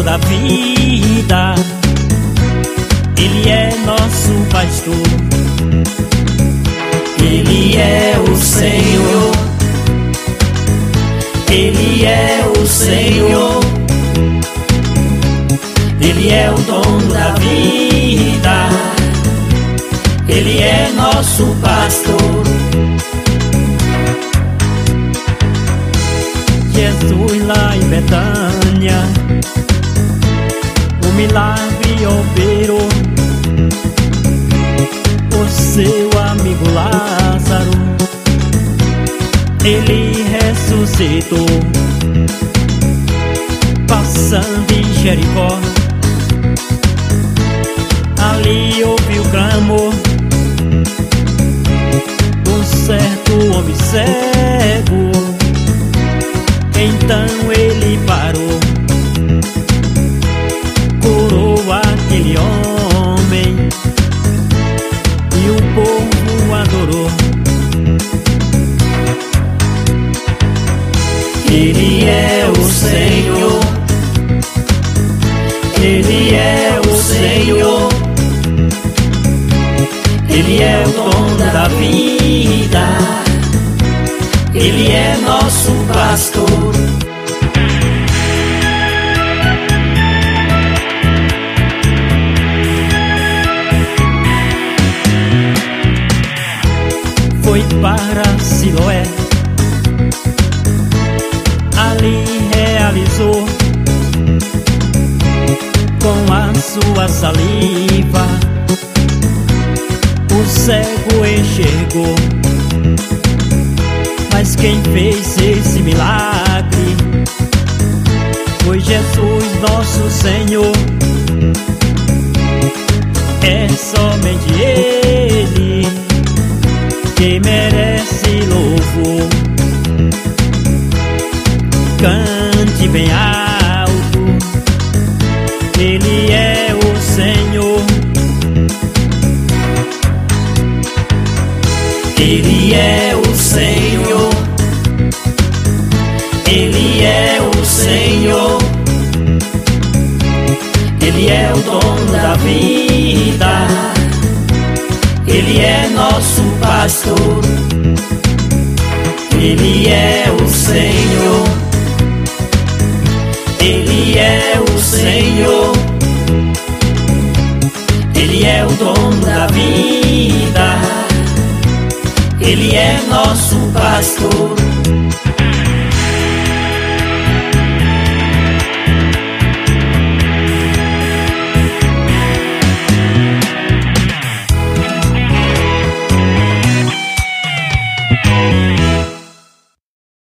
da vida. Ele é nosso pastor. Ele é o Senhor. Ele é o Senhor. Ele é o dono da vida. Ele é nosso pastor. Jesus lá em Betânia, o milagre operou. O seu amigo Lázaro, ele ressuscitou. Passando em Jericó, ali ouviu o clamor. Um certo homem cego, então ele parou, curou aquele homem e o povo adorou. Ele é o Senhor. Ele é o Senhor. Ele é o dono da vida. Ele é nosso pastor. Foi para Siloé, ali realizou com a sua saliva. O cego enxergou. Mas quem fez esse milagre foi Jesus nosso Senhor. É somente Ele que merece louvor. Cante bem alto, Ele é o Senhor. Ele é o Senhor. Ele é o Senhor. Ele é o dono da vida. Ele é nosso pastor. Ele é o Senhor. Ele é o Senhor. Ele é o dono da vida. Ele é nosso pastor.